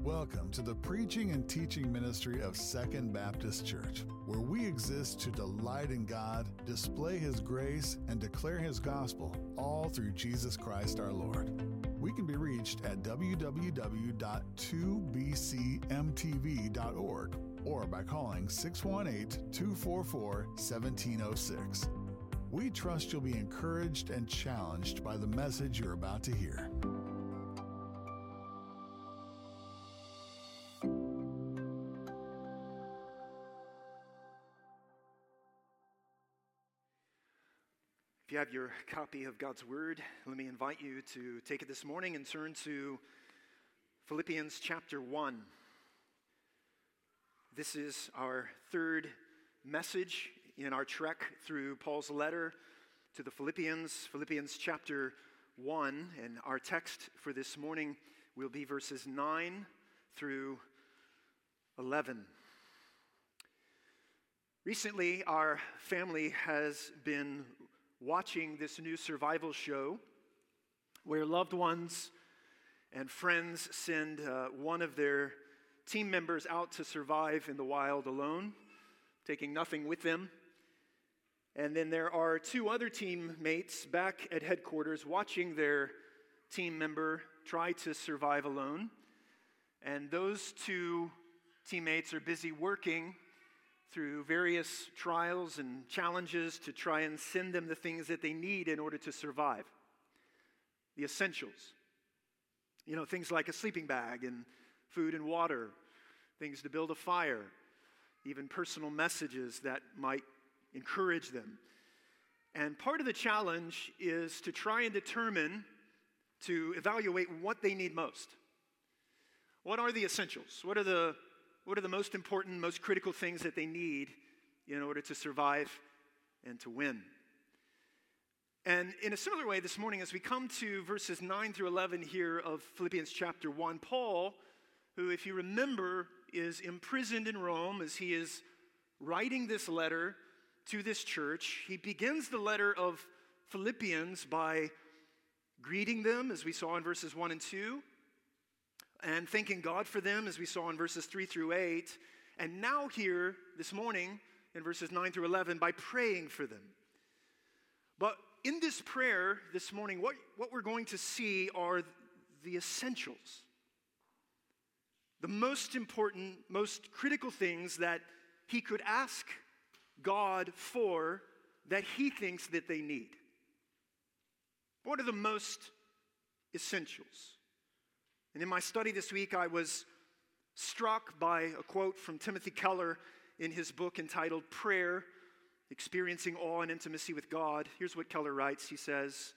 Welcome to the preaching and teaching ministry of Second Baptist Church, where we exist to delight in God, display His grace, and declare His gospel, all through Jesus Christ our Lord. We can be reached at www.2bcmtv.org or by calling 618-244-1706. We trust you'll be encouraged and challenged by the message you're about to hear. If you have your copy of God's Word, let me invite you to take it this morning and turn to Philippians chapter 1. This is our third message in our trek through Paul's letter to the Philippians chapter 1. And our text for this morning will be verses 9 through 11. Recently, our family has been watching this new survival show where loved ones and friends send one of their team members out to survive in the wild alone, taking nothing with them. And then there are two other teammates back at headquarters watching their team member try to survive alone. And those two teammates are busy working through various trials and challenges to try and send them the things that they need in order to survive. The essentials. You know, things like a sleeping bag and food and water, things to build a fire, even personal messages that might encourage them. And part of the challenge is to try and to evaluate what they need most. What are the essentials? What are the most important, most critical things that they need in order to survive and to win? And in a similar way, this morning, as we come to verses 9 through 11 here of Philippians chapter 1, Paul, who, if you remember, is imprisoned in Rome as he is writing this letter to this church, he begins the letter of Philippians by greeting them, as we saw in verses 1 and 2, and thanking God for them, as we saw in verses 3 through 8, and now here this morning in verses 9 through 11 by praying for them. But in this prayer this morning, what we're going to see are the essentials, the most important, most critical things that he could ask God for that he thinks that they need. What are the most essentials? And in my study this week, I was struck by a quote from Timothy Keller in his book entitled Prayer, Experiencing Awe and Intimacy with God. Here's what Keller writes. He says,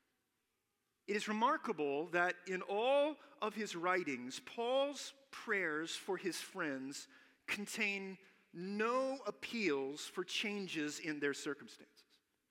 "It is remarkable that in all of his writings, Paul's prayers for his friends contain no appeals for changes in their circumstances.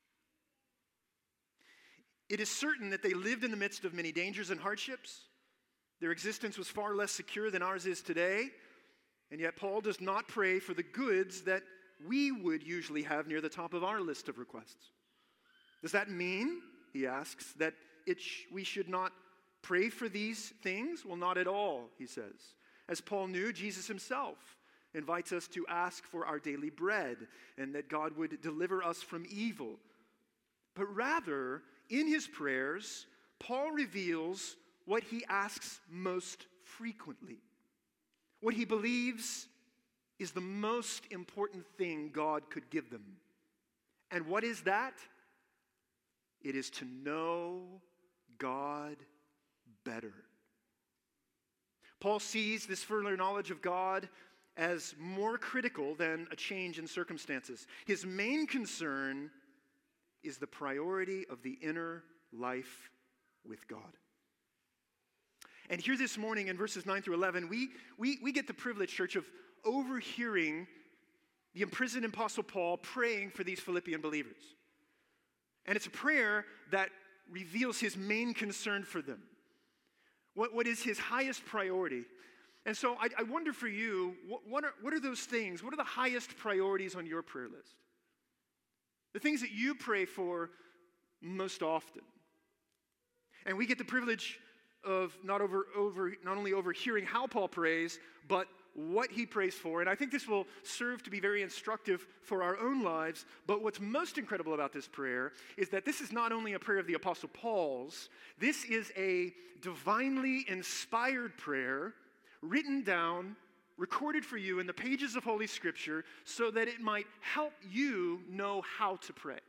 It is certain that they lived in the midst of many dangers and hardships. Their existence was far less secure than ours is today, and yet Paul does not pray for the goods that we would usually have near the top of our list of requests. Does that mean," he asks, "that we should not pray for these things? Well, not at all," he says. As Paul knew, Jesus himself invites us to ask for our daily bread and that God would deliver us from evil. But rather, in his prayers, Paul reveals what he asks most frequently, what he believes is the most important thing God could give them. And what is that? It is to know God better. Paul sees this further knowledge of God as more critical than a change in circumstances. His main concern is the priority of the inner life with God. And here this morning in verses 9 through 11, we get the privilege, church, of overhearing the imprisoned Apostle Paul praying for these Philippian believers. And it's a prayer that reveals his main concern for them. What is his highest priority? And so I wonder for you, what are those things? What are the highest priorities on your prayer list? The things that you pray for most often. And we get the privilege of not only overhearing how Paul prays, but what he prays for. And I think this will serve to be very instructive for our own lives. But what's most incredible about this prayer is that this is not only a prayer of the Apostle Paul's, this is a divinely inspired prayer written down, recorded for you in the pages of Holy Scripture so that it might help you know how to pray.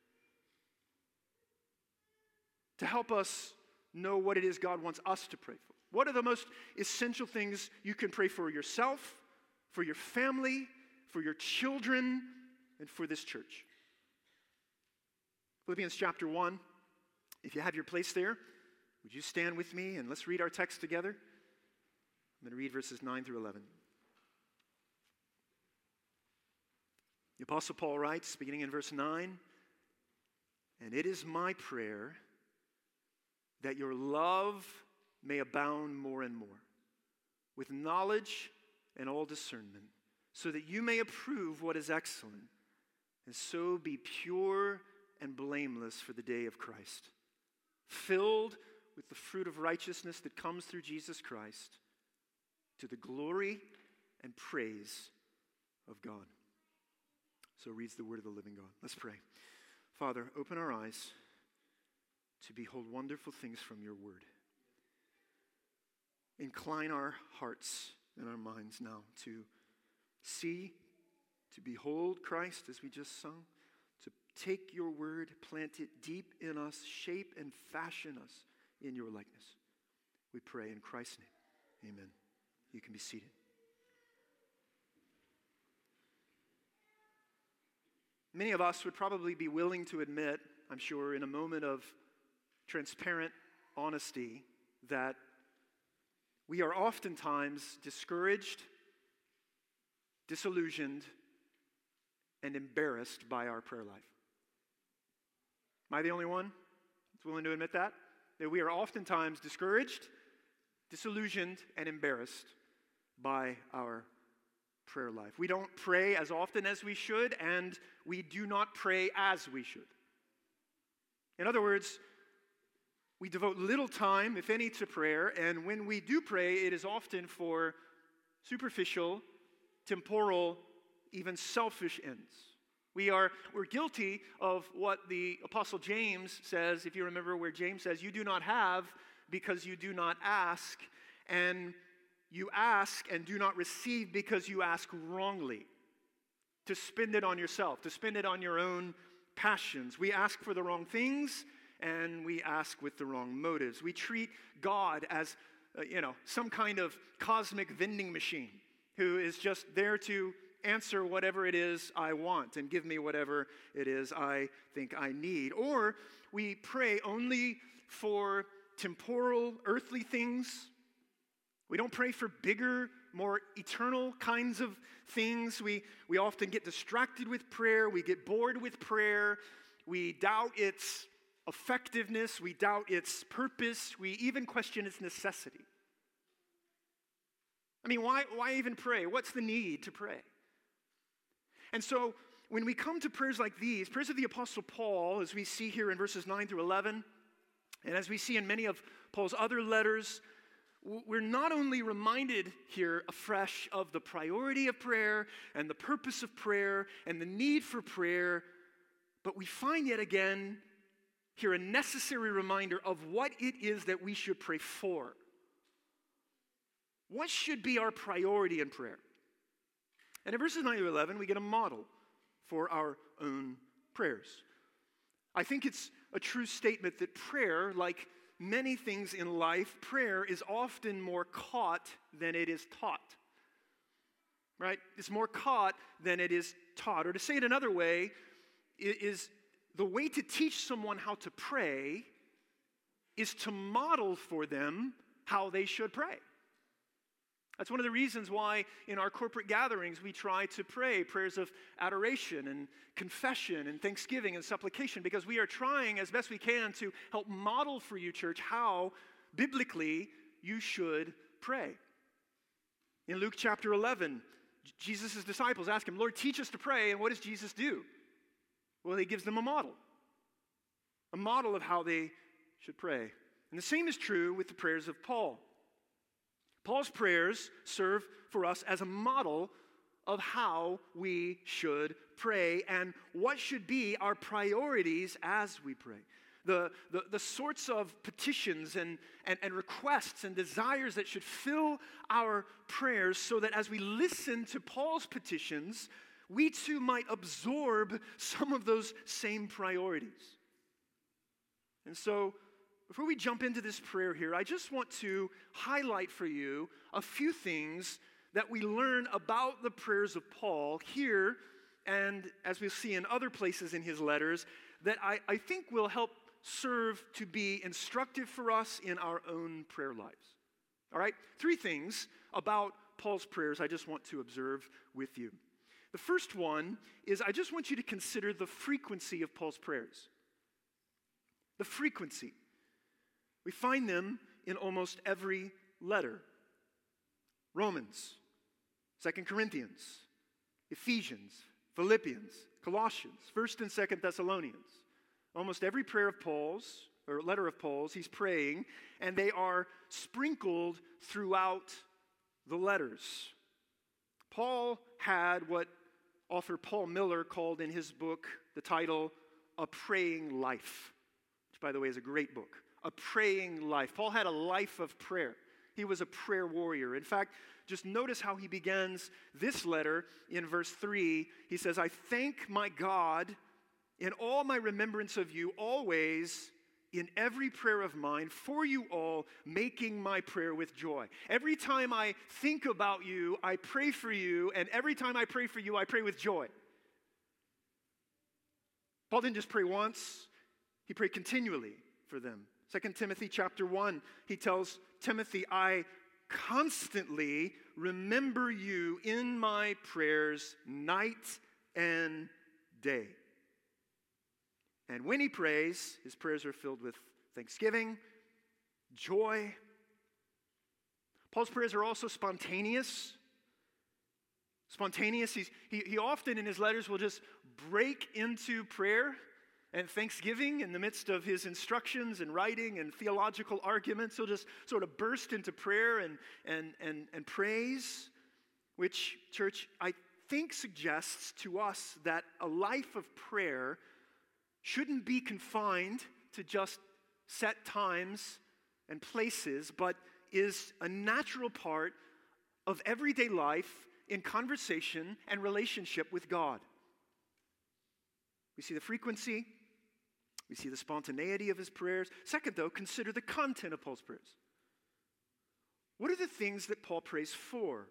To help us know what it is God wants us to pray for. What are the most essential things you can pray for yourself, for your family, for your children, and for this church? Philippians chapter 1. If you have your place there, would you stand with me and let's read our text together? I'm going to read verses 9 through 11. The Apostle Paul writes, beginning in verse 9, "And it is my prayer that your love may abound more and more, with knowledge and all discernment, so that you may approve what is excellent, and so be pure and blameless for the day of Christ, filled with the fruit of righteousness that comes through Jesus Christ, to the glory and praise of God." So reads the word of the living God. Let's pray. Father, open our eyes to behold wonderful things from your word. Incline our hearts and our minds now to see, to behold Christ as we just sung, to take your word, plant it deep in us, shape and fashion us in your likeness. We pray in Christ's name. Amen. You can be seated. Many of us would probably be willing to admit, I'm sure, in a moment of transparent honesty, that we are oftentimes discouraged, disillusioned, and embarrassed by our prayer life. Am I the only one that's willing to admit that? That we are oftentimes discouraged, disillusioned, and embarrassed by our prayer life. We don't pray as often as we should, and we do not pray as we should. In other words, we devote little time, if any, to prayer, and when we do pray, it is often for superficial, temporal, even selfish ends. We're guilty of what the Apostle James says, if you remember where James says, "You do not have because you do not ask, and you ask and do not receive because you ask wrongly," to spend it on yourself, to spend it on your own passions. We ask for the wrong things, and we ask with the wrong motives. We treat God as, some kind of cosmic vending machine who is just there to answer whatever it is I want and give me whatever it is I think I need. Or we pray only for temporal, earthly things. We don't pray for bigger, more eternal kinds of things. We often get distracted with prayer. We get bored with prayer. We doubt its effectiveness. We doubt its purpose. We even question its necessity. I mean, why even pray? What's the need to pray? And so when we come to prayers like these, prayers of the Apostle Paul, as we see here in verses 9 through 11, and as we see in many of Paul's other letters, we're not only reminded here afresh of the priority of prayer and the purpose of prayer and the need for prayer, but we find yet again here a necessary reminder of what it is that we should pray for. What should be our priority in prayer? And in verses 9 to 11, we get a model for our own prayers. I think it's a true statement that prayer, like many things in life, prayer is often more caught than it is taught. Right? It's more caught than it is taught. Or to say it another way, it is the way to teach someone how to pray is to model for them how they should pray. That's one of the reasons why in our corporate gatherings we try to pray prayers of adoration and confession and thanksgiving and supplication, because we are trying as best we can to help model for you, church, how biblically you should pray. In Luke chapter 11, Jesus' disciples ask him, "Lord, teach us to pray," and what does Jesus do? Well, he gives them a model of how they should pray. And the same is true with the prayers of Paul. Paul's prayers serve for us as a model of how we should pray and what should be our priorities as we pray. The sorts of petitions and requests and desires that should fill our prayers so that as we listen to Paul's petitions, we too might absorb some of those same priorities. And so, before we jump into this prayer here, I just want to highlight for you a few things that we learn about the prayers of Paul here, and as we'll see in other places in his letters, that I think will help serve to be instructive for us in our own prayer lives. All right? 3 things about Paul's prayers I just want to observe with you. The first one is I just want you to consider the frequency of Paul's prayers. The frequency. We find them in almost every letter. Romans, 2 Corinthians, Ephesians, Philippians, Colossians, 1st and 2nd Thessalonians. Almost every prayer of Paul's, or letter of Paul's, he's praying, and they are sprinkled throughout the letters. Paul had what author Paul Miller called in his book, the title, A Praying Life, which, by the way, is a great book. A praying life. Paul had a life of prayer. He was a prayer warrior. In fact, just notice how he begins this letter in verse 3. He says, I thank my God in all my remembrance of you, always in every prayer of mine, for you all, making my prayer with joy. Every time I think about you, I pray for you, and every time I pray for you, I pray with joy. Paul didn't just pray once, he prayed continually for them. 2 Timothy chapter 1, he tells Timothy, I constantly remember you in my prayers night and day. And when he prays, his prayers are filled with thanksgiving, joy. Paul's prayers are also spontaneous. He often in his letters will just break into prayer and thanksgiving in the midst of his instructions and writing and theological arguments. He'll just sort of burst into prayer and praise, which, church, I think suggests to us that a life of prayer shouldn't be confined to just set times and places, but is a natural part of everyday life in conversation and relationship with God. We see the frequency. We see the spontaneity of his prayers. Second, though, consider the content of Paul's prayers. What are the things that Paul prays for?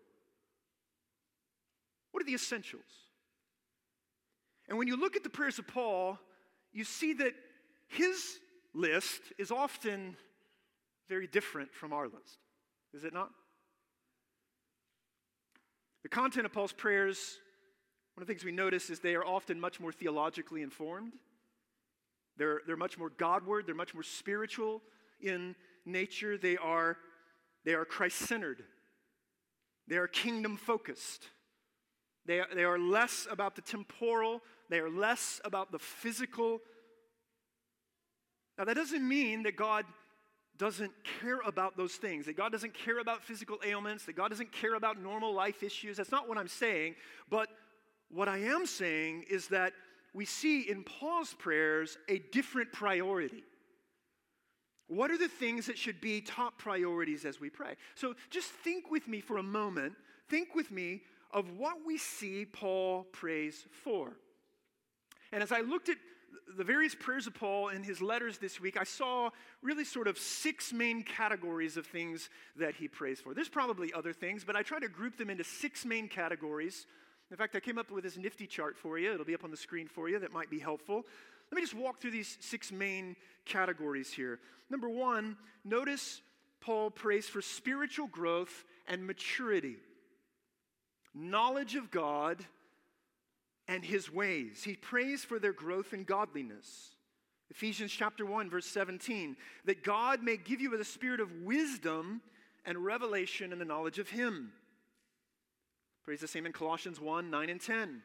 What are the essentials? And when you look at the prayers of Paul, you see that his list is often very different from our list. Is it not? The content of Paul's prayers, one of the things we notice is they are often much more theologically informed. They're much more Godward. They're much more spiritual in nature. They are Christ-centered. They are kingdom-focused. They are less about the temporal. They are less about the physical. Now, that doesn't mean that God doesn't care about those things, that God doesn't care about physical ailments, that God doesn't care about normal life issues. That's not what I'm saying. But what I am saying is that we see in Paul's prayers a different priority. What are the things that should be top priorities as we pray? So just think with me for a moment. Think with me of what we see Paul prays for. And as I looked at the various prayers of Paul in his letters this week, I saw really sort of 6 main categories of things that he prays for. There's probably other things, but I try to group them into 6 main categories. In fact, I came up with this nifty chart for you. It'll be up on the screen for you. That might be helpful. Let me just walk through these 6 main categories here. Number 1, notice Paul prays for spiritual growth and maturity, knowledge of God and his ways. He prays for their growth in godliness. Ephesians chapter 1, verse 17, that God may give you the spirit of wisdom and revelation in the knowledge of him. Prays the same in Colossians 1, 9 and 10.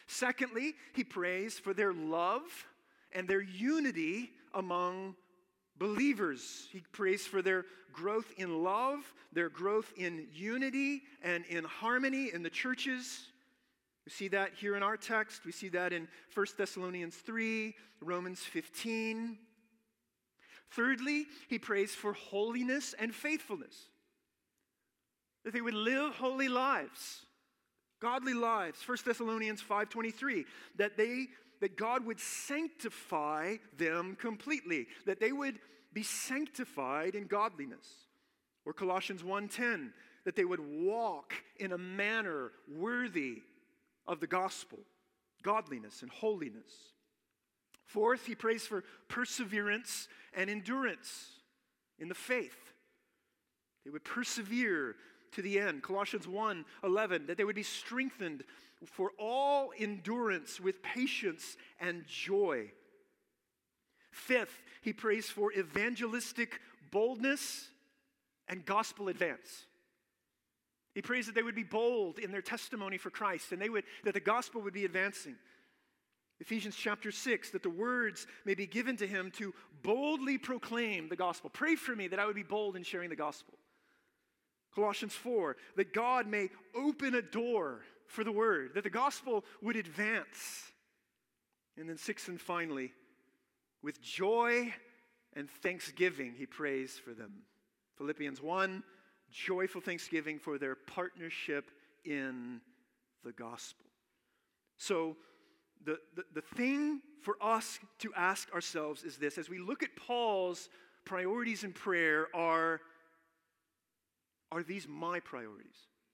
Secondly, he prays for their love and their unity among believers. He prays for their growth in love, their growth in unity and in harmony in the churches. We see that here in our text. We see that in 1 Thessalonians 3, Romans 15. Thirdly, he prays for holiness and faithfulness. That they would live holy lives, godly lives. 1 Thessalonians 5:23, that God would sanctify them completely, that they would be sanctified in godliness. Or Colossians 1:10, that they would walk in a manner worthy of the gospel, godliness and holiness. Fourth, he prays for perseverance and endurance in the faith. They would persevere to the end. Colossians 1:11, that they would be strengthened for all endurance with patience and joy. Fifth, he prays for evangelistic boldness and gospel advance. He prays that they would be bold in their testimony for Christ and that the gospel would be advancing. Ephesians chapter 6, that the words may be given to him to boldly proclaim the gospel. Pray for me that I would be bold in sharing the gospel. Colossians 4, that God may open a door for the word, that the gospel would advance. And then sixth and finally, with joy and thanksgiving, he prays for them. Philippians 1, joyful thanksgiving for their partnership in the gospel. So the thing for us to ask ourselves is this: as we look at Paul's priorities in prayer, are these my priorities?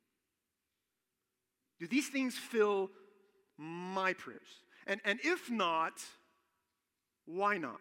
Do these things fill my prayers? And if not, why not?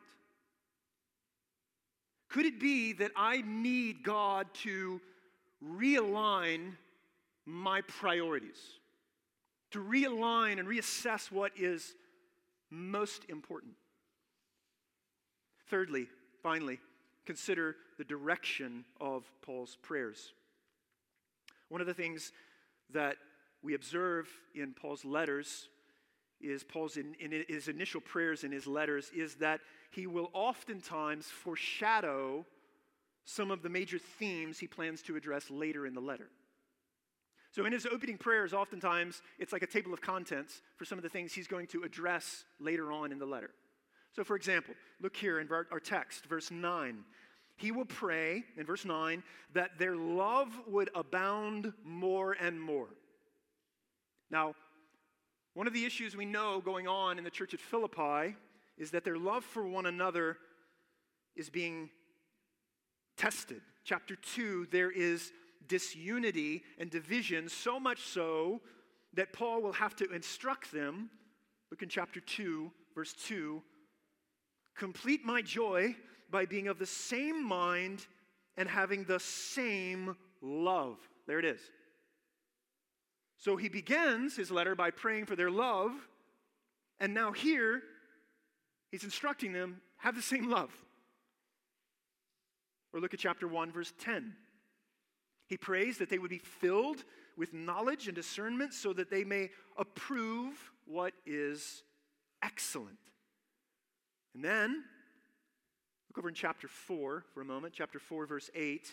Could it be that I need God to realign my priorities? To realign and reassess what is most important? Thirdly, finally, consider the direction of Paul's prayers. One of the things that we observe in Paul's letters is in his initial prayers in his letters is that he will oftentimes foreshadow some of the major themes he plans to address later in the letter. So in his opening prayers, oftentimes it's like a table of contents for some of the things he's going to address later on in the letter. So for example, look here in our text, verse 9. He will pray, in verse 9, that their love would abound more and more. Now, one of the issues we know going on in the church at Philippi is that their love for one another is being tested. Chapter 2, there is disunity and division, so much so that Paul will have to instruct them. Look in chapter 2, verse 2. Complete my joy by being of the same mind and having the same love. There it is. So he begins his letter by praying for their love, and now here he's instructing them, have the same love. Or look at chapter 1, verse 10. He prays that they would be filled with knowledge and discernment so that they may approve what is excellent. And then, look over in chapter 4 for a moment, chapter 4, verse 8.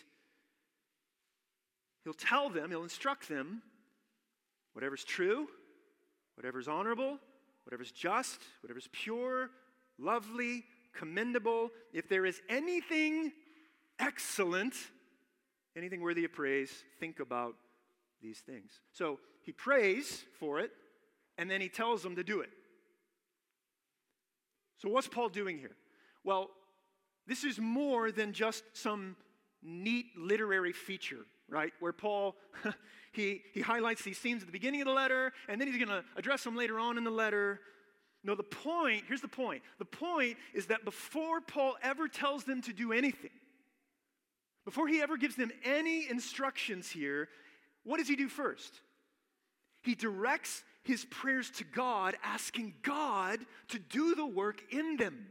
He'll instruct them, whatever's true, whatever's honorable, whatever's just, whatever's pure, lovely, commendable, if there is anything excellent, anything worthy of praise, think about these things. So he prays for it, and then he tells them to do it. So what's Paul doing here? Well, this is more than just some neat literary feature, right? Where Paul, he highlights these themes at the beginning of the letter, and then he's going to address them later on in the letter. No, here's the point. The point is that before Paul ever tells them to do anything, before he ever gives them any instructions here, what does he do first? He directs his prayers to God, asking God to do the work in them.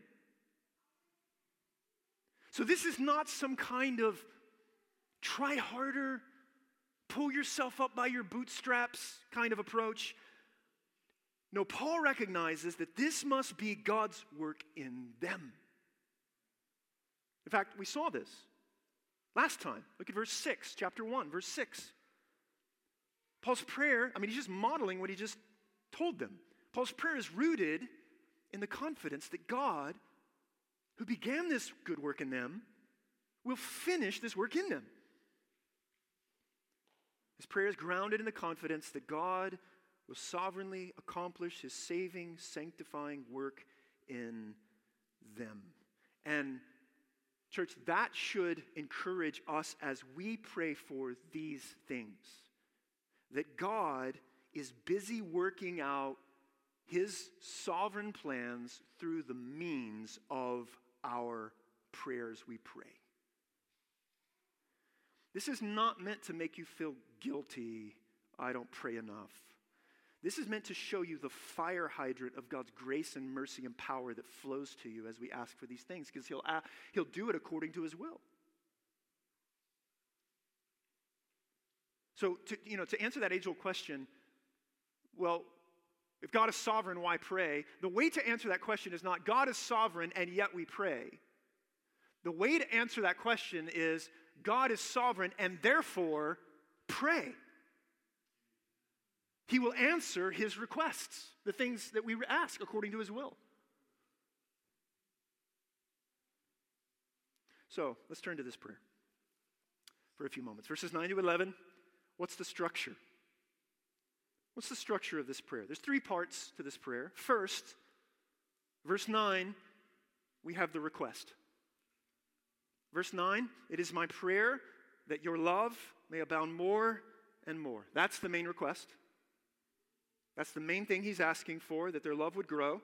So this is not some kind of try harder, pull yourself up by your bootstraps kind of approach. No, Paul recognizes that this must be God's work in them. In fact, we saw this last time. Look at verse 6, chapter 1, verse 6. Paul's prayer, he's just modeling what he just told them. Paul's prayer is rooted in the confidence that God, who began this good work in them, will finish this work in them. His prayer is grounded in the confidence that God will sovereignly accomplish his saving, sanctifying work in them. And church, that should encourage us as we pray for these things. That God is busy working out his sovereign plans through the means of our prayers we pray. This is not meant to make you feel guilty, I don't pray enough. This is meant to show you the fire hydrant of God's grace and mercy and power that flows to you as we ask for these things, because he'll do it according to his will. So, to answer that age-old question, well, if God is sovereign, why pray? The way to answer that question is not God is sovereign and yet we pray. The way to answer that question is God is sovereign and therefore pray. He will answer his requests, the things that we ask according to his will. So, let's turn to this prayer for a few moments. Verses 9 to 11, what's the structure? What's the structure of this prayer? There's 3 parts to this prayer. First, verse 9, we have the request. Verse 9, it is my prayer that your love may abound more and more. That's the main request. That's the main thing he's asking for, that their love would grow.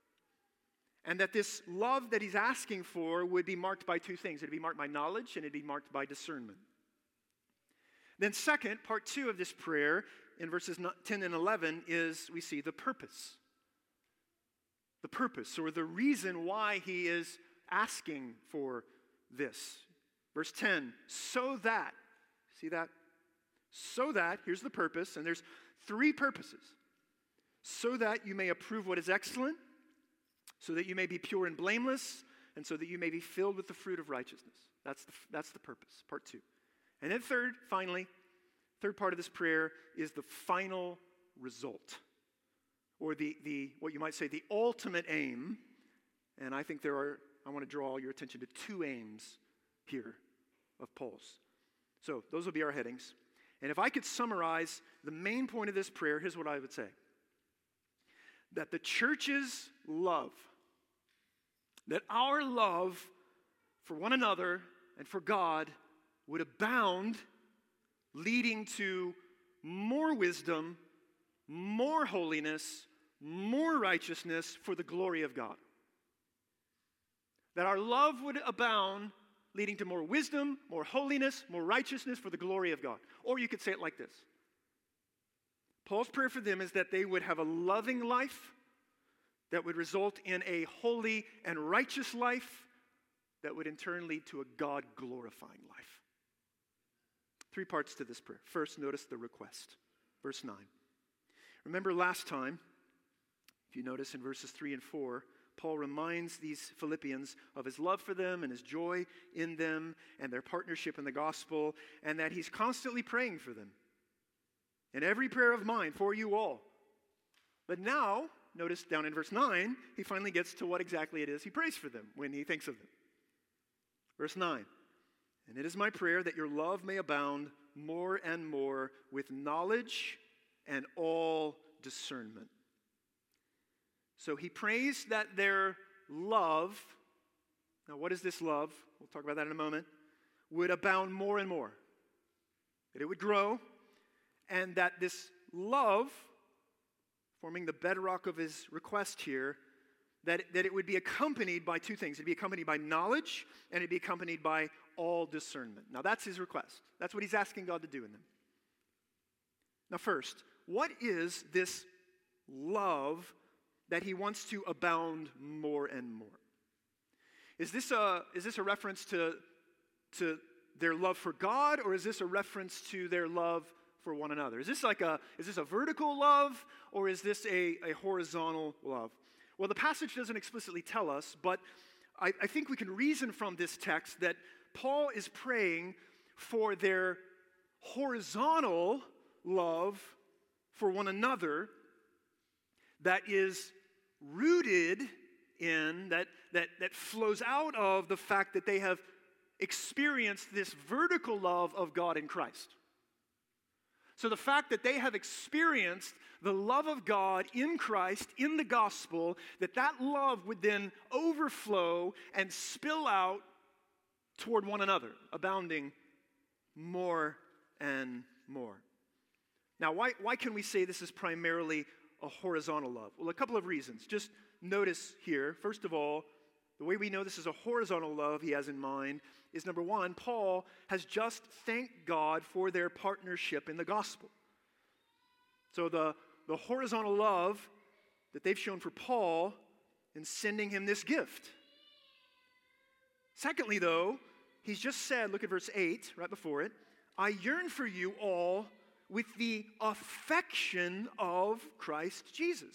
And that this love that he's asking for would be marked by 2 things. It'd be marked by knowledge and it'd be marked by discernment. Then second, part 2 of this prayer, in verses 10 and 11, is we see the purpose. The purpose, or the reason why he is asking for this. Verse 10, so that, see that? So that, here's the purpose, and there's 3 purposes. So that you may approve what is excellent, so that you may be pure and blameless, and so that you may be filled with the fruit of righteousness. That's the purpose, part 2. And then third part of this prayer is the final result, or the what you might say the ultimate aim. And I think I want to draw your attention to 2 aims here of Paul's. So those will be our headings. And if I could summarize the main point of this prayer, here's what I would say. That the church's love, that our love for one another and for God would abound, leading to more wisdom, more holiness, more righteousness for the glory of God. That our love would abound, leading to more wisdom, more holiness, more righteousness for the glory of God. Or you could say it like this. Paul's prayer for them is that they would have a loving life that would result in a holy and righteous life that would in turn lead to a God-glorifying life. 3 parts to this prayer. First, notice the request. Verse 9. Remember last time, if you notice in verses 3 and 4, Paul reminds these Philippians of his love for them and his joy in them and their partnership in the gospel, and that he's constantly praying for them. In every prayer of mine for you all. But now, notice down in verse 9, he finally gets to what exactly it is he prays for them when he thinks of them. Verse 9. And it is my prayer that your love may abound more and more with knowledge and all discernment. So he prays that their love, now what is this love? We'll talk about that in a moment, would abound more and more. That it would grow, and that this love, forming the bedrock of his request here, that it would be accompanied by 2 things. It'd be accompanied by knowledge, and it'd be accompanied by all discernment. Now that's his request. That's what he's asking God to do in them. Now first, what is this love that he wants to abound more and more? Is this a reference to their love for God, or is this a reference to their love for one another? Is this a vertical love, or is this a horizontal love? Well, the passage doesn't explicitly tell us, but I think we can reason from this text that Paul is praying for their horizontal love for one another that is rooted in, that flows out of the fact that they have experienced this vertical love of God in Christ. So the fact that they have experienced the love of God in Christ, in the gospel, that love would then overflow and spill out toward one another, abounding more and more. Now, why can we say this is primarily a horizontal love? Well, a couple of reasons. Just notice here, first of all, the way we know this is a horizontal love he has in mind is, number one, Paul has just thanked God for their partnership in the gospel. So the horizontal love that they've shown for Paul in sending him this gift. Secondly, though, he's just said, look at verse 8, right before it, I yearn for you all with the affection of Christ Jesus.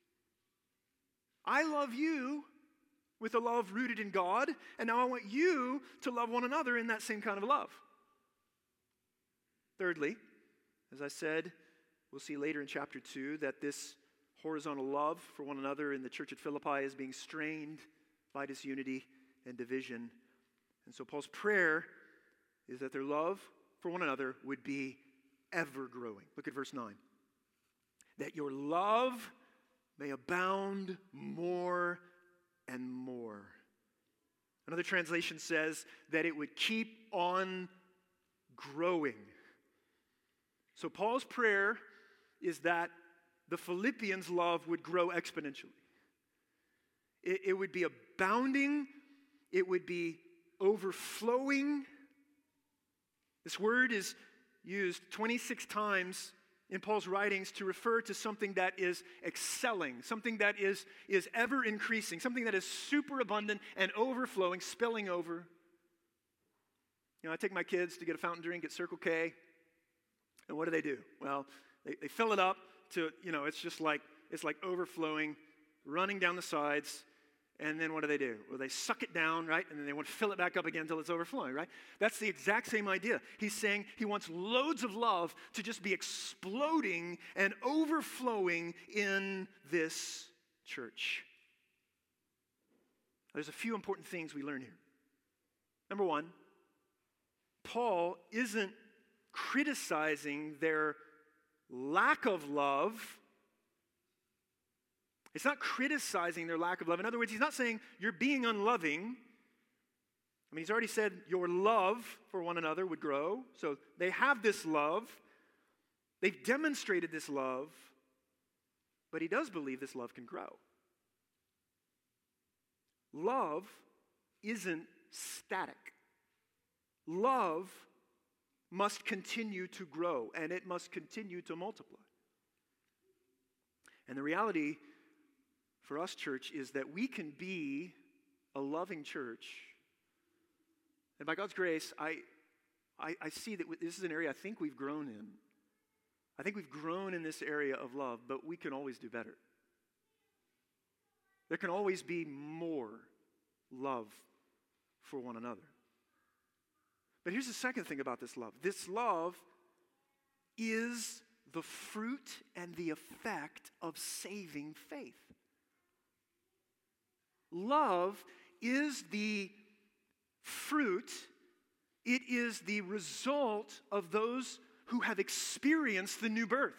I love you with a love rooted in God, and now I want you to love one another in that same kind of love. Thirdly, as I said, we'll see later in chapter 2 that this horizontal love for one another in the church at Philippi is being strained by disunity and division. And so Paul's prayer is that their love for one another would be ever growing. Look at verse 9. That your love may abound more and more. Another translation says that it would keep on growing. So Paul's prayer is that the Philippians' love would grow exponentially. It would be abounding. It would be overflowing. This word is used 26 times in Paul's writings to refer to something that is excelling, something that is ever increasing, something that is super abundant and overflowing, spilling over. You know, I take my kids to get a fountain drink at Circle K, and what do? Well, they fill it up to, it's like overflowing, running down the sides, and then what do? Well, they suck it down, right? And then they want to fill it back up again until it's overflowing, right? That's the exact same idea. He's saying he wants loads of love to just be exploding and overflowing in this church. There's a few important things we learn here. Number one, Paul isn't criticizing their lack of love. It's not criticizing their lack of love. In other words, he's not saying you're being unloving. I mean, he's already said your love for one another would grow. So they have this love. They've demonstrated this love. But he does believe this love can grow. Love isn't static. Love must continue to grow, and it must continue to multiply. And the reality for us, church, is that we can be a loving church. And by God's grace, I see that this is an area I think we've grown in. I think we've grown in this area of love, but we can always do better. There can always be more love for one another. But here's the second thing about this love. This love is the fruit and the effect of saving faith. Love is the fruit, it is the result of those who have experienced the new birth.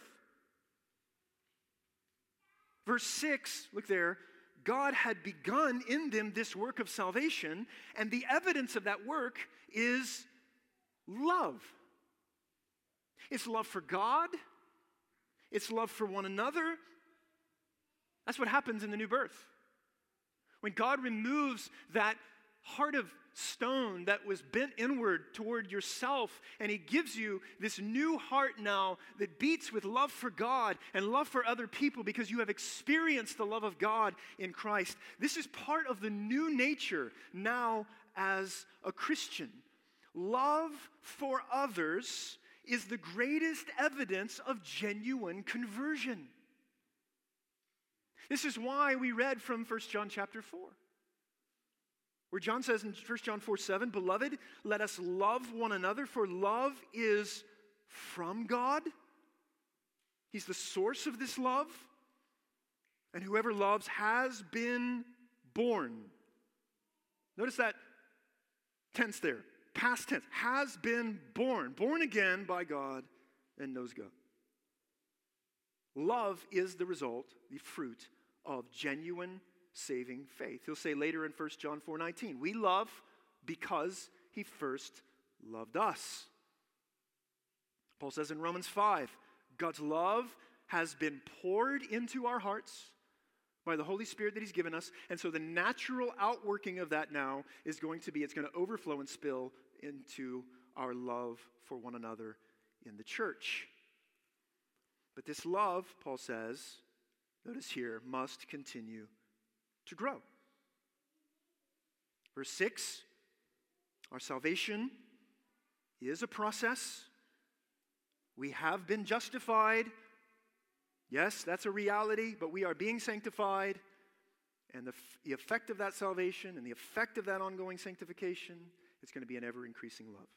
Verse 6, look there, God had begun in them this work of salvation, and the evidence of that work is love. It's love for God, it's love for one another. That's what happens in the new birth. When God removes that heart of stone that was bent inward toward yourself, and he gives you this new heart now that beats with love for God and love for other people because you have experienced the love of God in Christ. This is part of the new nature now as a Christian. Love for others is the greatest evidence of genuine conversion. This is why we read from 1 John chapter 4. Where John says in 1 John 4:7, "Beloved, let us love one another, for love is from God." He's the source of this love. And whoever loves has been born. Notice that tense there. Past tense. Has been born. Born again by God and knows God. Love is the result, the fruit of genuine saving faith. He'll say later in 1 John 4:19, "We love because he first loved us." Paul says in Romans 5, God's love has been poured into our hearts by the Holy Spirit that he's given us. And so the natural outworking of that now is going to be, it's going to overflow and spill into our love for one another in the church. But this love, Paul says, notice here, must continue to grow. Verse 6, our salvation is a process. We have been justified. Yes, that's a reality, but we are being sanctified. And the effect of that salvation and the effect of that ongoing sanctification, it's going to be an ever-increasing love.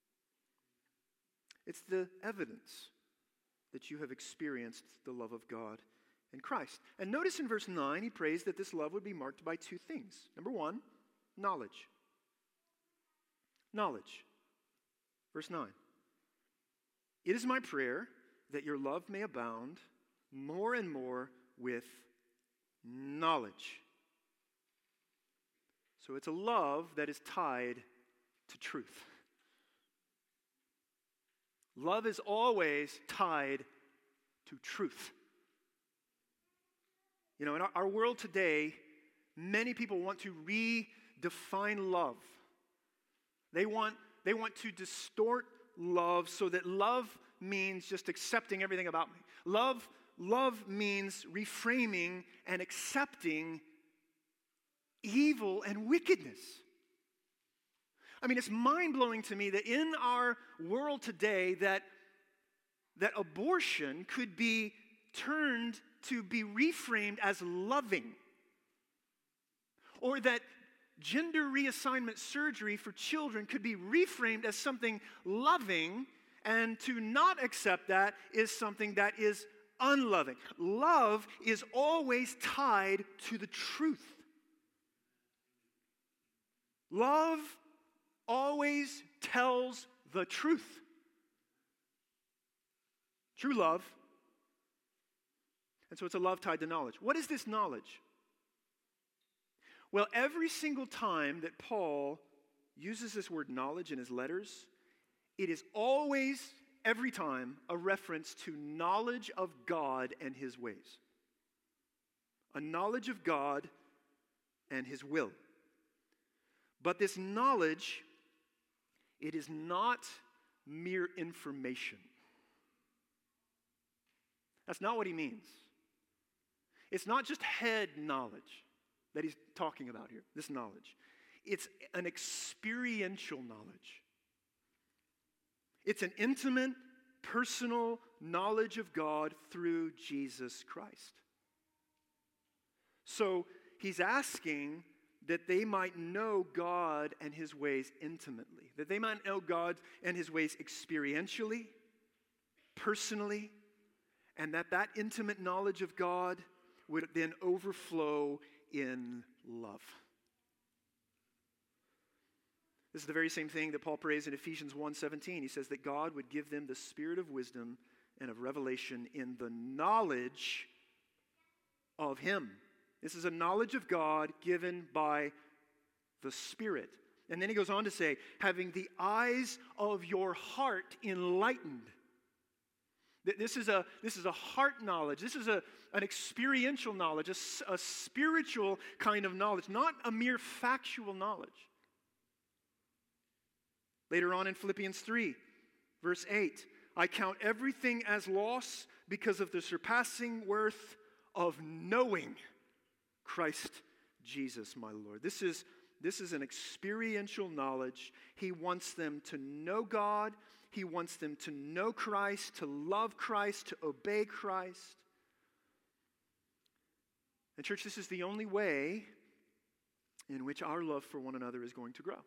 It's the evidence that you have experienced the love of God in Christ. And notice in verse 9, he prays that this love would be marked by two things. Number one, knowledge. Knowledge. Verse 9. "It is my prayer that your love may abound more and more with knowledge." So it's a love that is tied to truth. Love is always tied to truth. You know, in our world today, many people want to redefine love. They want to distort love so that love means just accepting everything about me. Love means reframing and accepting evil and wickedness. I mean, it's mind-blowing to me that in our world today that abortion could be turned to be reframed as loving. Or that gender reassignment surgery for children could be reframed as something loving, and to not accept that is something that is unloving. Love is always tied to the truth. Love always tells the truth. True love. And so it's a love tied to knowledge. What is this knowledge? Well, every single time that Paul uses this word knowledge in his letters, it is always, every time, a reference to knowledge of God and his ways. A knowledge of God and his will. But this knowledge, it is not mere information. That's not what he means. It's not just head knowledge that he's talking about here, this knowledge. It's an experiential knowledge. It's an intimate, personal knowledge of God through Jesus Christ. So he's asking that they might know God and his ways intimately, that they might know God and his ways experientially, personally, and that intimate knowledge of God would then overflow in love. This is the very same thing that Paul prays in Ephesians 1:17. He says that God would give them the spirit of wisdom and of revelation in the knowledge of him. This is a knowledge of God given by the Spirit. And then he goes on to say, having the eyes of your heart enlightened. This is a heart knowledge. This is an experiential knowledge, a spiritual kind of knowledge, not a mere factual knowledge. Later on in Philippians 3, verse 8, I count everything as loss because of the surpassing worth of knowing Christ Jesus, my Lord. This is an experiential knowledge. He wants them to know God. He wants them to know Christ, to love Christ, to obey Christ. And church, this is the only way in which our love for one another is going to grow.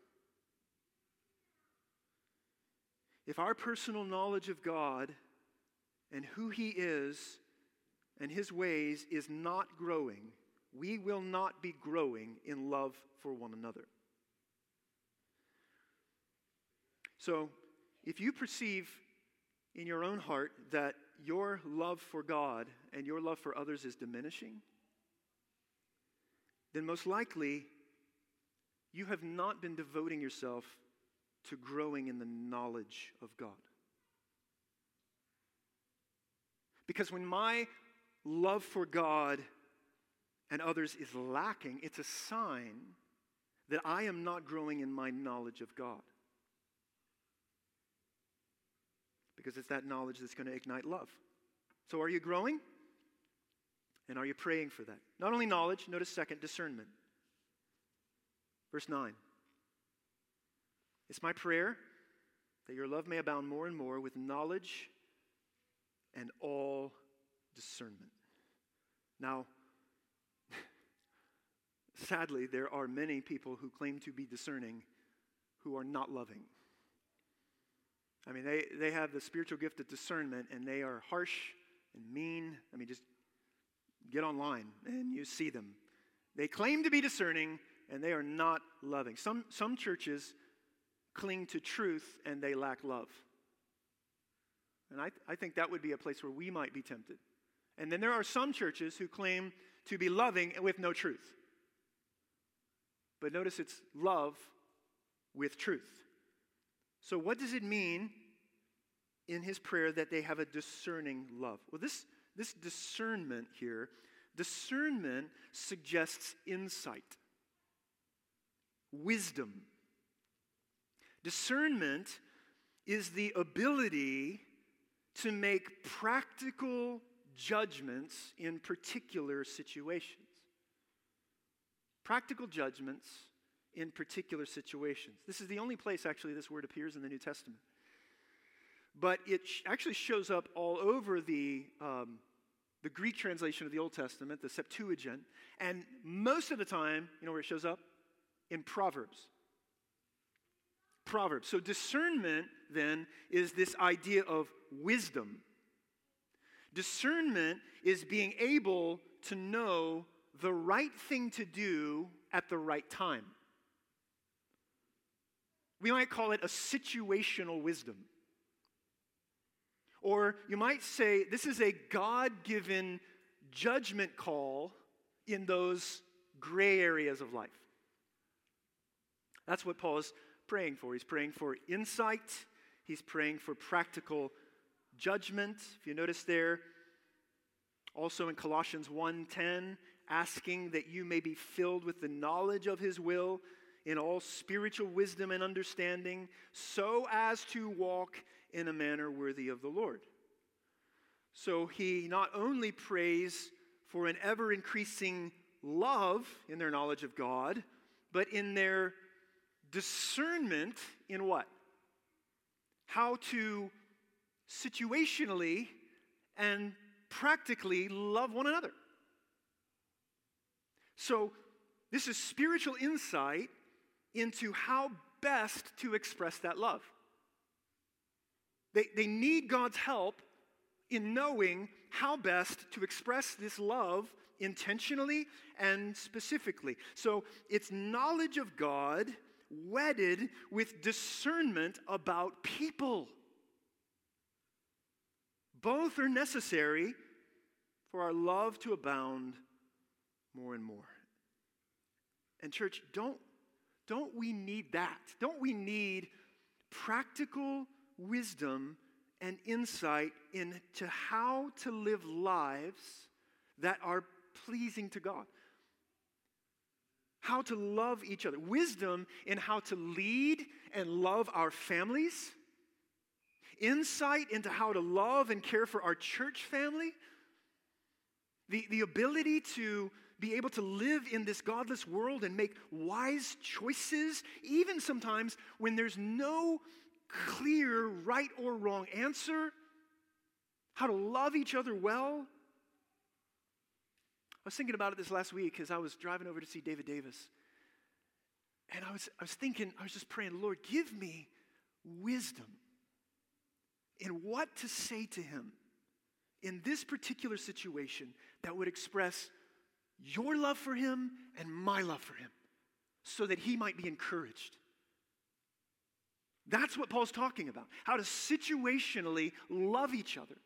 If our personal knowledge of God and who He is and His ways is not growing, we will not be growing in love for one another. So, if you perceive in your own heart that your love for God and your love for others is diminishing, then most likely you have not been devoting yourself to growing in the knowledge of God. Because when my love for God and others is lacking, it's a sign that I am not growing in my knowledge of God. Because it's that knowledge that's going to ignite love. So are you growing? And are you praying for that? Not only knowledge, notice second, discernment. Verse 9. It's my prayer that your love may abound more and more with knowledge and all discernment. Now, sadly, there are many people who claim to be discerning who are not loving. I mean, they have the spiritual gift of discernment, and they are harsh and mean. I mean, just get online and you see them. They claim to be discerning, and they are not loving. Some churches cling to truth, and they lack love. And I think that would be a place where we might be tempted. And then there are some churches who claim to be loving with no truth. But notice it's love with truth. So what does it mean in his prayer that they have a discerning love? Well, this discernment here, discernment suggests insight, wisdom. Discernment is the ability to make practical judgments in particular situations. Practical judgments in particular situations. This is the only place, actually, this word appears in the New Testament. But it actually shows up all over the Greek translation of the Old Testament, the Septuagint. And most of the time, you know where it shows up? In Proverbs. Proverbs. So discernment, then, is this idea of wisdom. Discernment is being able to know the right thing to do at the right time. We might call it a situational wisdom. Or you might say this is a God-given judgment call in those gray areas of life. That's what Paul is praying for. He's praying for insight. He's praying for practical judgment. If you notice there, also in Colossians 1:10, asking that you may be filled with the knowledge of his will in all spiritual wisdom and understanding, so as to walk in a manner worthy of the Lord. So he not only prays for an ever-increasing love in their knowledge of God, but in their discernment in what? How to situationally and practically love one another. So this is spiritual insight into how best to express that love. They need God's help in knowing how best to express this love intentionally and specifically. So it's knowledge of God wedded with discernment about people. Both are necessary for our love to abound more and more. And church, don't we need that? Don't we need practical wisdom and insight into how to live lives that are pleasing to God? How to love each other. Wisdom in how to lead and love our families. Insight into how to love and care for our church family. The ability to be able to live in this godless world and make wise choices, even sometimes when there's no clear right or wrong answer. How to love each other well. I was thinking about it this last week as I was driving over to see David Davis. And I was just praying, Lord, give me wisdom in what to say to him in this particular situation that would express your love for him and my love for him so that he might be encouraged. That's what Paul's talking about, how to situationally love each other.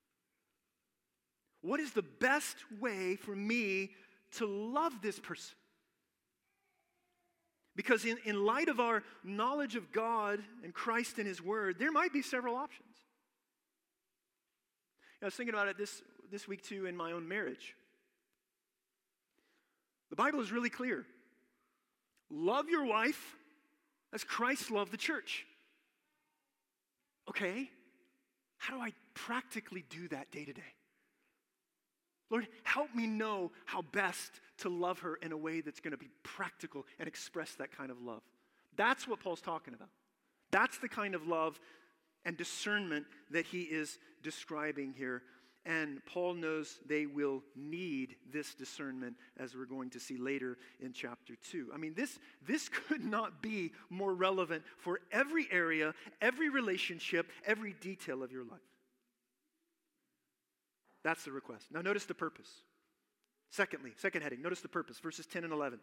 What is the best way for me to love this person? Because in light of our knowledge of God and Christ and his word, there might be several options. I was thinking about it this week too in my own marriage. The Bible is really clear. Love your wife as Christ loved the church. Okay, how do I practically do that day to day? Lord, help me know how best to love her in a way that's going to be practical and express that kind of love. That's what Paul's talking about. That's the kind of love and discernment that he is describing here. And Paul knows they will need this discernment, as we're going to see later in chapter 2. I mean, this could not be more relevant for every area, every relationship, every detail of your life. That's the request. Now notice the purpose. Second heading, notice the purpose, verses 10 and 11.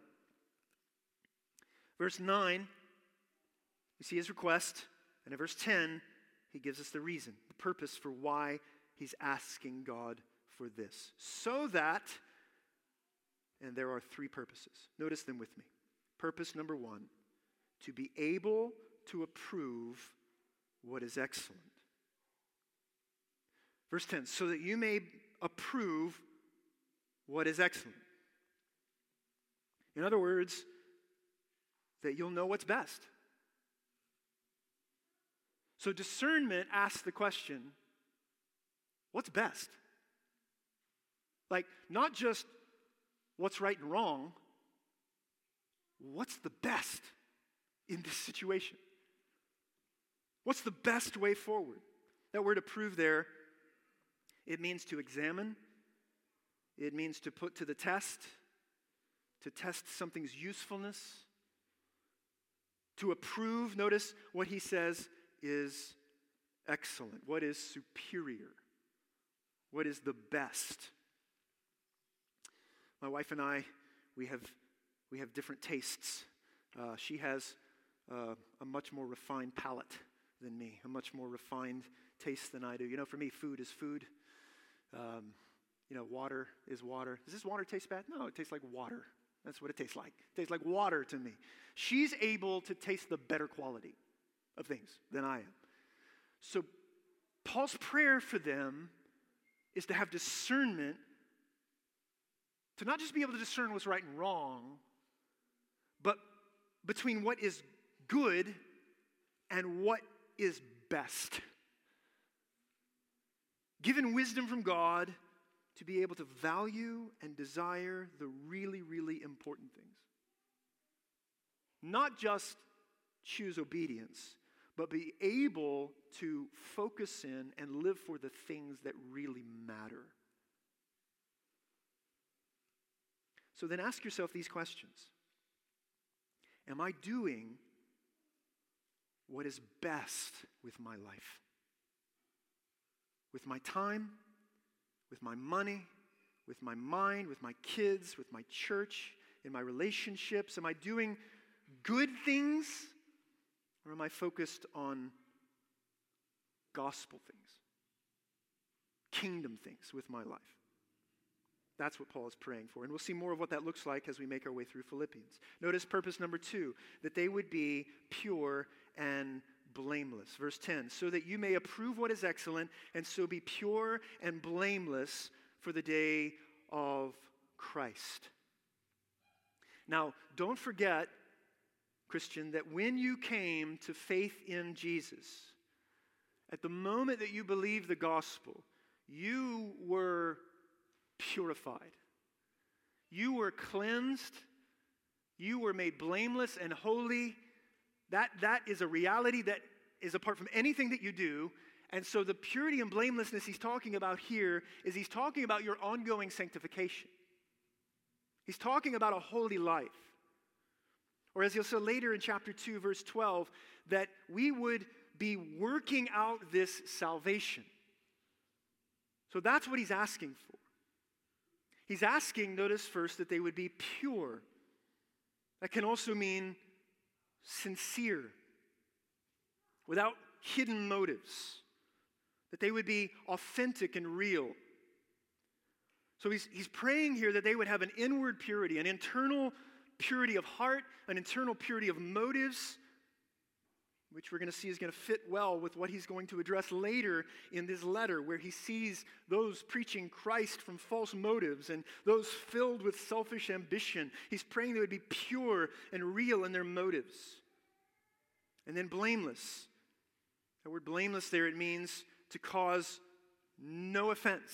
Verse 9, we see his request, and in verse 10, he gives us the reason, the purpose for why he's asking God for this. So that, and there are three purposes. Notice them with me. Purpose number 1, to be able to approve what is excellent. Verse 10, so that you may approve what is excellent. In other words, that you'll know what's best. So discernment asks the question, what's best? Like, not just what's right and wrong, what's the best in this situation? What's the best way forward? That word approve there, it means to examine. It means to put to the test, to test something's usefulness. To approve, notice what he says is excellent. What is superior? What is the best? My wife and I, we have different tastes. She has a much more refined palate than me, a much more refined taste than I do. You know, for me, food is food. Water is water. Does this water taste bad? No, it tastes like water. That's what it tastes like. It tastes like water to me. She's able to taste the better quality of things than I am. So Paul's prayer for them is to have discernment, to not just be able to discern what's right and wrong, but between what is good and what is best. Given wisdom from God to be able to value and desire the really, really important things. Not just choose obedience, but be able to focus in and live for the things that really matter. So then ask yourself these questions. Am I doing what is best with my life? With my time, with my money, with my mind, with my kids, with my church, in my relationships? Am I doing good things, or am I focused on gospel things, kingdom things with my life? That's what Paul is praying for. And we'll see more of what that looks like as we make our way through Philippians. Notice purpose number 2, that they would be pure and blameless. Verse 10, so that you may approve what is excellent and so be pure and blameless for the day of Christ. Now, don't forget, Christian, that when you came to faith in Jesus, at the moment that you believed the gospel, you were purified. You were cleansed. You were made blameless and holy. That is a reality that is apart from anything that you do. And so the purity and blamelessness he's talking about here is he's talking about your ongoing sanctification. He's talking about a holy life. Or as he'll say later in chapter 2, verse 12, that we would be working out this salvation. So that's what he's asking for. He's asking, notice first, that they would be pure. That can also mean sincere, without hidden motives. That they would be authentic and real. So he's praying here that they would have an inward purity, an internal purity of heart, an internal purity of motives, which we're going to see is going to fit well with what he's going to address later in this letter, where he sees those preaching Christ from false motives and those filled with selfish ambition. He's praying they would be pure and real in their motives. And then blameless. That word blameless there, it means to cause no offense,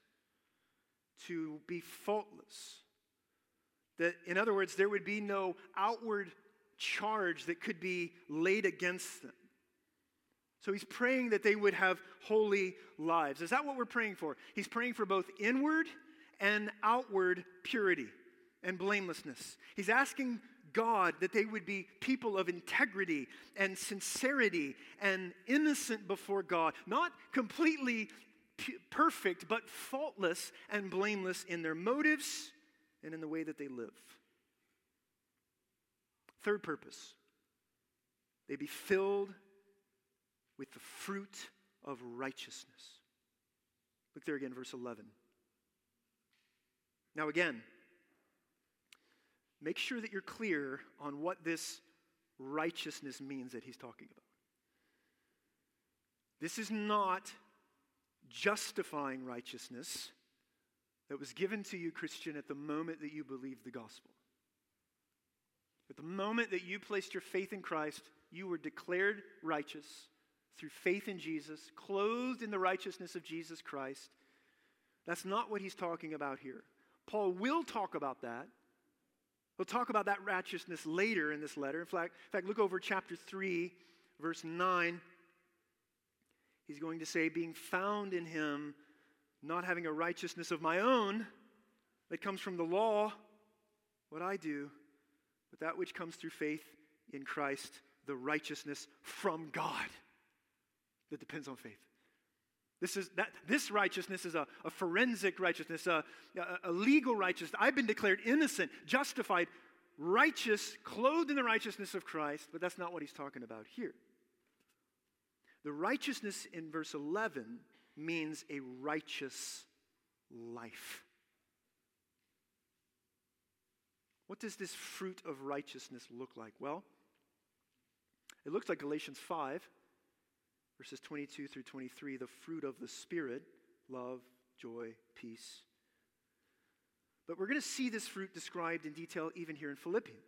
to be faultless. That, in other words, there would be no outward charge that could be laid against them. So he's praying that they would have holy lives. Is that what we're praying for? He's praying for both inward and outward purity and blamelessness. He's asking God that they would be people of integrity and sincerity and innocent before God. Not completely perfect, but faultless and blameless in their motives and in the way that they live. Third purpose, they be filled with the fruit of righteousness. Look there again, verse 11. Now again, make sure that you're clear on what this righteousness means that he's talking about. This is not justifying righteousness that was given to you, Christian, at the moment that you believed the gospel. At the moment that you placed your faith in Christ, you were declared righteous through faith in Jesus, clothed in the righteousness of Jesus Christ. That's not what he's talking about here. Paul will talk about that. We'll talk about that righteousness later in this letter. In fact, look over chapter 3, verse 9. He's going to say, being found in him, not having a righteousness of my own that comes from the law, what I do, but that which comes through faith in Christ, the righteousness from God that depends on faith. This righteousness is a forensic righteousness, a legal righteousness. I've been declared innocent, justified, righteous, clothed in the righteousness of Christ, but that's not what he's talking about here. The righteousness in verse 11 means a righteous life. What does this fruit of righteousness look like? Well, it looks like Galatians 5, verses 22 through 23, the fruit of the Spirit, love, joy, peace. But we're going to see this fruit described in detail even here in Philippians.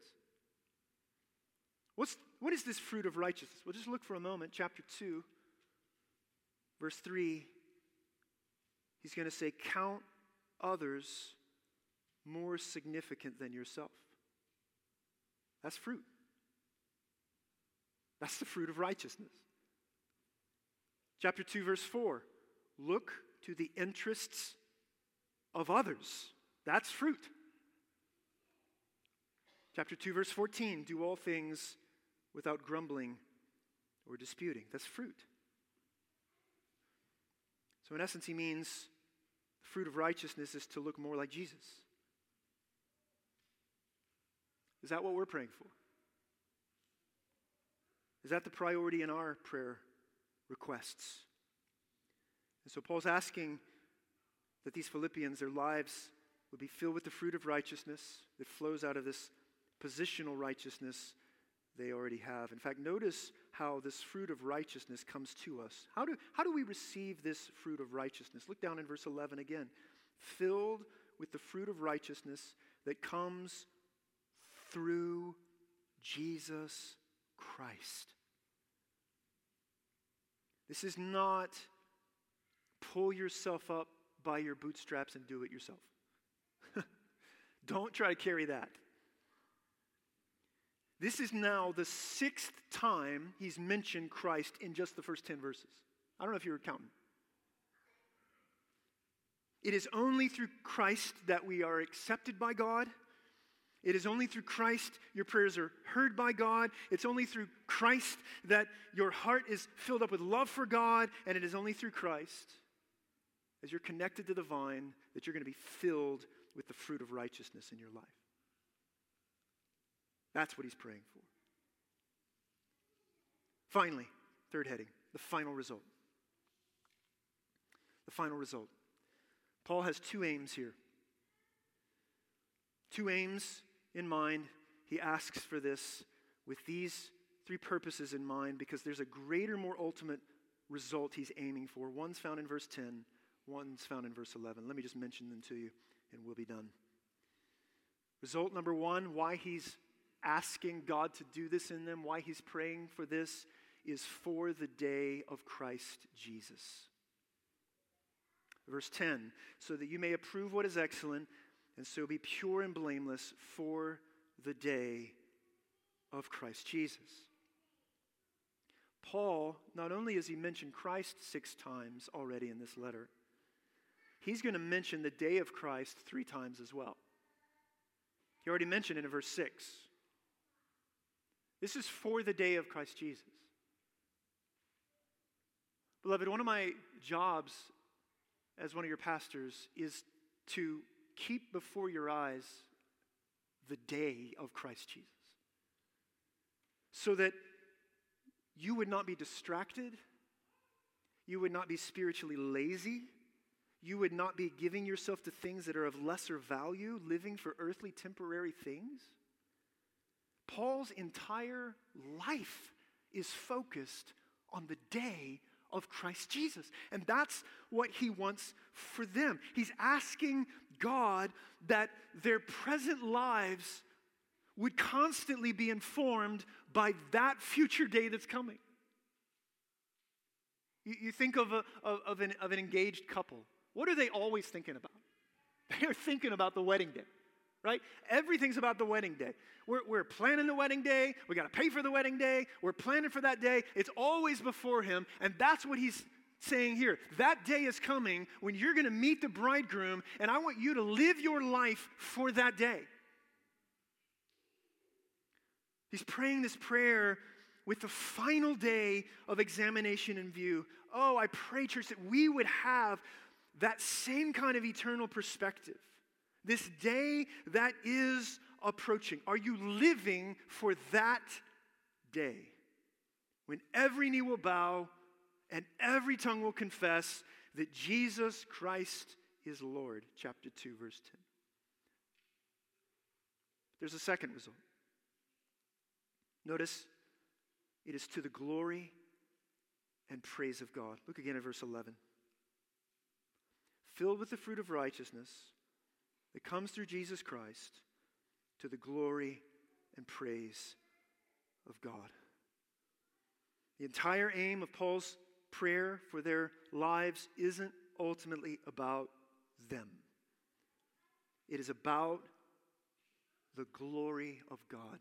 What is this fruit of righteousness? Well, just look for a moment. Chapter 2, verse 3, he's going to say, count others more significant than yourself. That's fruit. That's the fruit of righteousness. Chapter 2, verse 4, look to the interests of others. That's fruit. Chapter 2, verse 14, do all things without grumbling or disputing. That's fruit. So in essence, he means the fruit of righteousness is to look more like Jesus. Is that what we're praying for? Is that the priority in our prayer requests? And so Paul's asking that these Philippians, their lives would be filled with the fruit of righteousness that flows out of this positional righteousness they already have. In fact, notice how this fruit of righteousness comes to us. How do we receive this fruit of righteousness? Look down in verse 11 again. Filled with the fruit of righteousness that comes through Jesus Christ. This is not pull yourself up by your bootstraps and do it yourself. Don't try to carry that. This is now the 6th time he's mentioned Christ in just the first 10 verses. I don't know if you were counting. It is only through Christ that we are accepted by God. It is only through Christ your prayers are heard by God. It's only through Christ that your heart is filled up with love for God. And it is only through Christ, as you're connected to the vine, that you're going to be filled with the fruit of righteousness in your life. That's what he's praying for. Finally, third heading, the final result. The final result. Paul has two aims here. Two aims in mind. He asks for this with these three purposes in mind because there's a greater, more ultimate result he's aiming for. One's found in verse 10, one's found in verse 11. Let me just mention them to you and we'll be done. Result number one, why he's asking God to do this in them, why he's praying for this, is for the day of Christ Jesus. Verse 10, so that you may approve what is excellent, and so be pure and blameless for the day of Christ Jesus. Paul, not only has he mentioned Christ 6 times already in this letter, he's going to mention the day of Christ 3 times as well. He already mentioned it in verse 6. This is for the day of Christ Jesus. Beloved, one of my jobs as one of your pastors is to keep before your eyes the day of Christ Jesus, so that you would not be distracted, you would not be spiritually lazy, you would not be giving yourself to things that are of lesser value, living for earthly temporary things. Paul's entire life is focused on the day of Christ Jesus. And that's what he wants for them. He's asking God that their present lives would constantly be informed by that future day that's coming. You think of an engaged couple. What are they always thinking about? They are thinking about the wedding day, right? Everything's about the wedding day. We're planning the wedding day. We got to pay for the wedding day. We're planning for that day. It's always before him, and that's what he's saying here. That day is coming when you're going to meet the bridegroom, and I want you to live your life for that day. He's praying this prayer with the final day of examination in view. Oh, I pray, church, that we would have that same kind of eternal perspective. This day that is approaching. Are you living for that day when every knee will bow and every tongue will confess that Jesus Christ is Lord? Chapter 2, verse 10. There's a second result. Notice, it is to the glory and praise of God. Look again at verse 11. Filled with the fruit of righteousness that comes through Jesus Christ, to the glory and praise of God. The entire aim of Paul's prayer for their lives isn't ultimately about them. It is about the glory of God.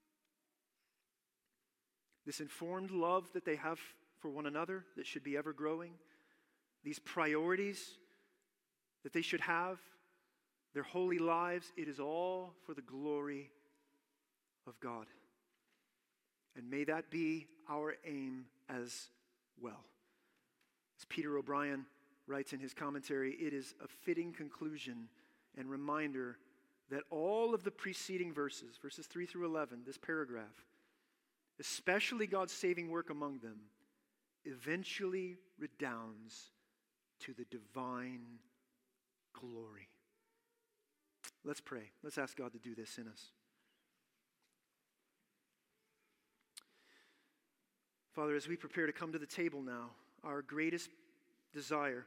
This informed love that they have for one another that should be ever growing, these priorities that they should have, their holy lives, it is all for the glory of God. And may that be our aim as well. As Peter O'Brien writes in his commentary, it is a fitting conclusion and reminder that all of the preceding verses 3 through 11, this paragraph, especially God's saving work among them, eventually redounds to the divine glory. Let's pray. Let's ask God to do this in us. Father, as we prepare to come to the table now, our greatest desire,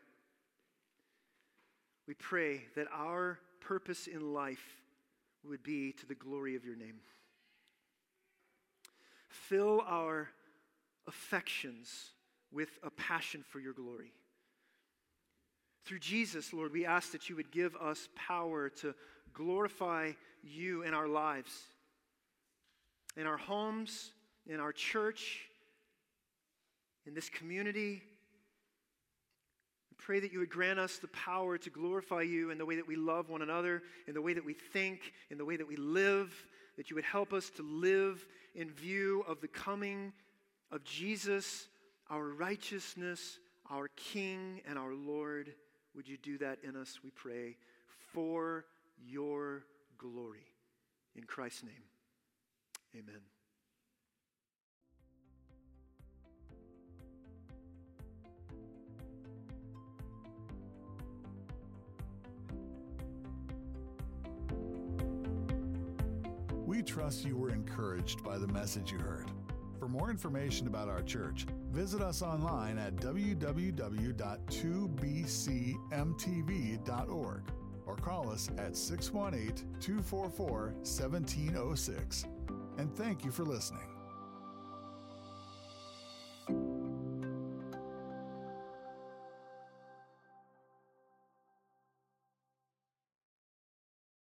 we pray that our purpose in life would be to the glory of your name. Fill our affections with a passion for your glory. Through Jesus, Lord, we ask that you would give us power to glorify you in our lives, in our homes, in our church, in this community. We pray that you would grant us the power to glorify you in the way that we love one another, in the way that we think, in the way that we live, that you would help us to live in view of the coming of Jesus, our righteousness, our King and our Lord. Would you do that in us, we pray, for your glory. In Christ's name, amen. We trust you were encouraged by the message you heard. For more information about our church, visit us online at www.2bcmtv.org or call us at 618-244-1706. And thank you for listening.